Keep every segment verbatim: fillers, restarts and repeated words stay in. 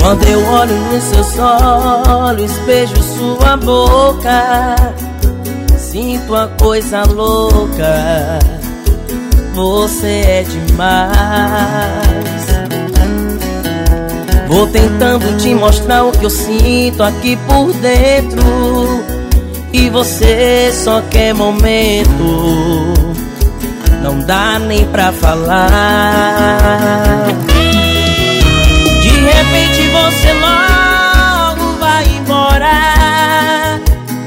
Quando eu olho nos seus olhos, beijo sua boca, sinto uma coisa louca. Você é demais. Vou tentando te mostrar o que eu sinto aqui por dentro, e você só quer momento, não dá nem pra falar. De repente você logo vai embora,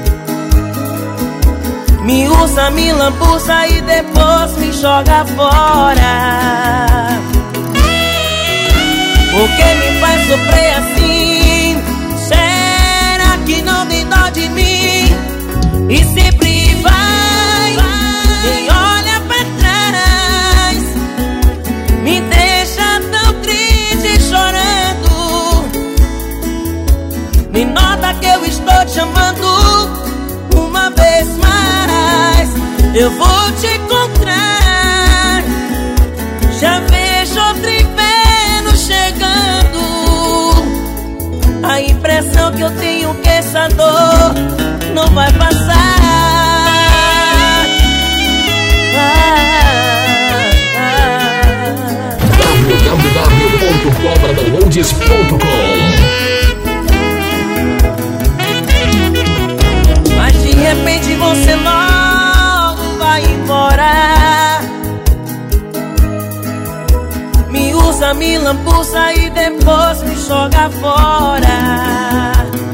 me usa, me lambuza e depois me joga fora. Por que me faz sofrer assim? Será que não tem dó de mim? E sempre vai, e olha pra trás, me deixa tão triste chorando. Me nota que eu estou te amando uma vez mais. Eu vou te encontrar, já vejo outro inverno chegando. A impressão que eu tenho que essa dor não vai passar. w w w ponto cobra downloads ponto com. Mas de repente você logo vai embora, me usa, me lambuza e depois me joga fora.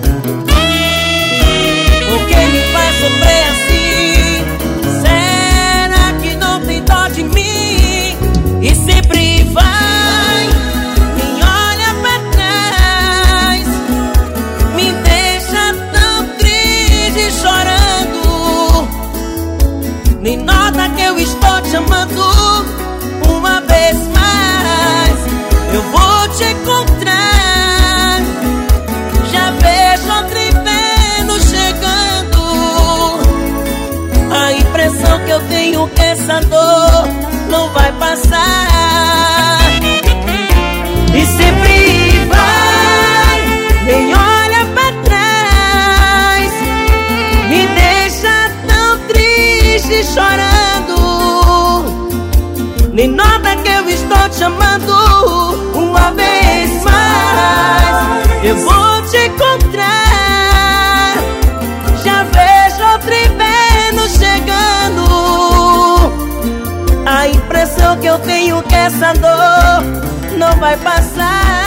Por que me faz sofrer assim? Será que não tem dó de mim? E sempre vai, me olha pra trás, me deixa tão triste chorando. Me nota que eu estou te amando uma vez mais. Eu vou te encontrar, já vejo outro inverno chegando. A impressão que eu tenho que essa dor não vai passar. E sempre vai, nem olha pra trás, me deixa tão triste chorando. Nem nota que eu estou te amando uma vez mais. Eu vou te encontrar, já vejo outro inverno chegando. A impressão que eu tenho que essa dor não vai passar.